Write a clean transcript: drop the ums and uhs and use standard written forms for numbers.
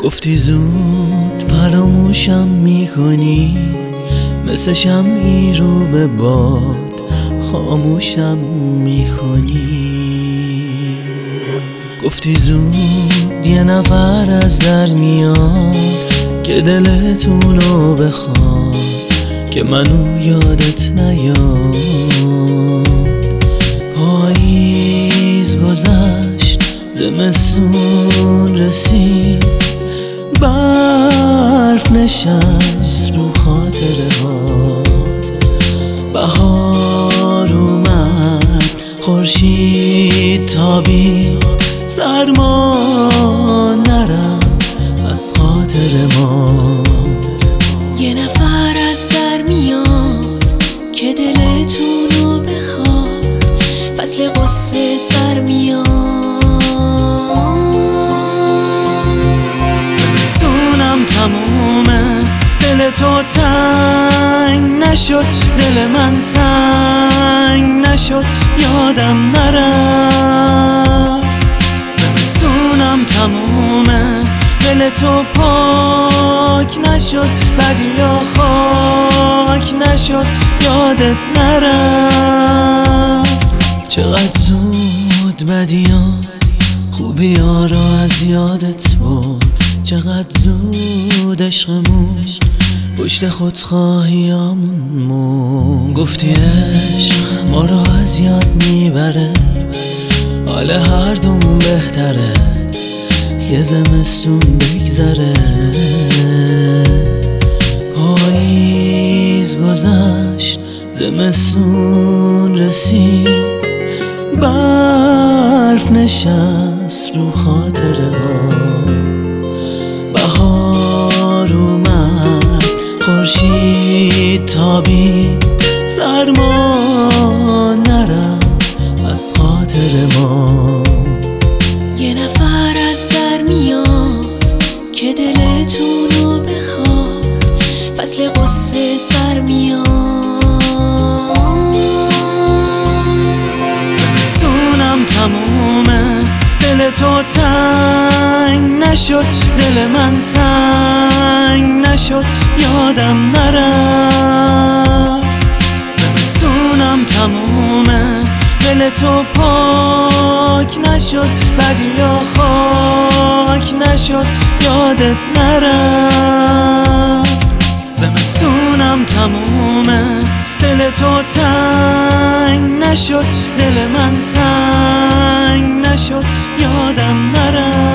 گفتی زود فراموشم میکنی، مثل شمعی رو به باد خاموشم میکنی. گفتی زود یه نفر از در میاد که دلتونو بخواد، که منو یادت نیاد. پاییز گذشت، زمستون رسید، برف نشست رو خاطره هات. بهار اومد، خورشید تابید، سرما نرفت از خاطر ما. یه نفر از در میاد که دلتونو بخواد، فصل قصه سر میاد. زمستونم تمومه، دل تو تنگ نشد، دل من سنگ نشد، یادم نرفت. زمستونم تمومه، دل تو پاک نشد، بدیا خاک نشد، یادت نرفت. چقدر زود بدیا خوبیا رو از یادت برد، چقدر زود عشقمون پشت خودخواهیامون مون. گفتی عشق ما رو از یاد میبره، حال هر دومون بهتره، یه زمستون بگذره. پاییز گذشت، زمستون رسید، برف نشست رو خاطره ها. بهار اومد، خورشید تابید، سرما نرفت از خاطر ما. یه نفر از در میاد که دلتونو بخواد، فصل قصه سر میاد. زمستونم تمومه، دل تو تنگ نشد، دل من سنگ نشد، یادم نرفت. زمستونم تمومه، دل تو پاک نشد، بدیا خاک نشد، یادت نرفت. زمستونم تمومه، دل تو تنگ نشد، دل من سنگ نشد، یادم نرفت.